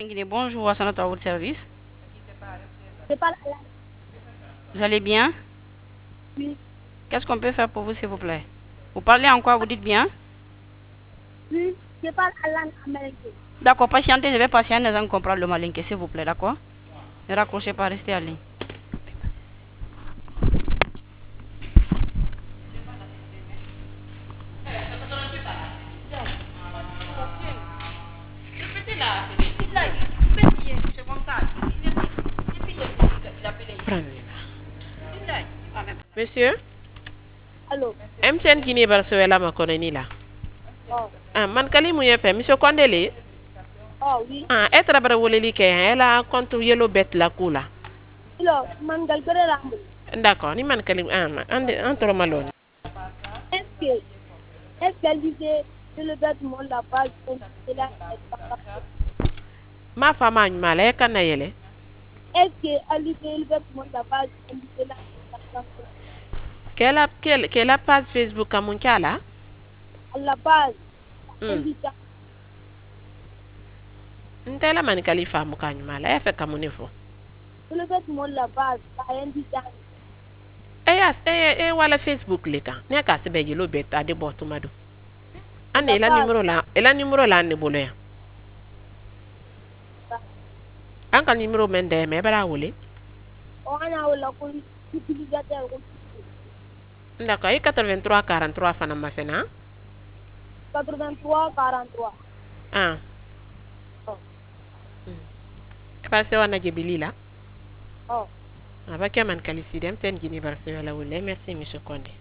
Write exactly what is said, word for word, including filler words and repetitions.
Bonjour, à notre à votre service. Je parle à la... Vous allez bien? Oui, Qu'est-ce qu'on peut faire pour vous, s'il vous plaît? Vous parlez en quoi? Vous dites bien? oui, je parle à langue américaine. D'accord, patientez, je vais patienter avant de comprendre le malinqué, s'il vous plaît, d'accord? Ne raccrochez pas, restez en ligne. Monsieur, Allô? M T N Guinée Barcelona ma kono la. Oh, Ah, man kali mu yefe, Monsieur Kondele. oh oui. Ah, etra bara woleli ke ela compte yellow bet la kula. Alors, mangal bere rambo. D'accord, ni man kali ah, ma- ande antro malone. Est-ce que, est-ce qu'elle disait que le bâtiment la base de la Ma fama nyumala e kana yele. est-ce qu'elle disait le bâtiment la base de la Kela kel kela page Facebook kamun kala. à la base, Hmm. indica Ntela man kali famu kanyumala e fe kamunefo. que le bâtiment la base, ça indica E yas e e wala Facebook leka. Ne ka sebe yellow bet ade botumado. Ane la ela base. numero la, ela numero la ne bolo ya. Anka numero mende me bara wole. On a eu la police utilisateur D'accord, e quatre-vingt-trois quarante-trois fana mafena. quatre-vingt-trois quarante-trois. Ah. Oh, Parce wana jebilila. oh. Abakia man kalisidi M T N Guinée Barcelona wole. Merci Monsieur Konde.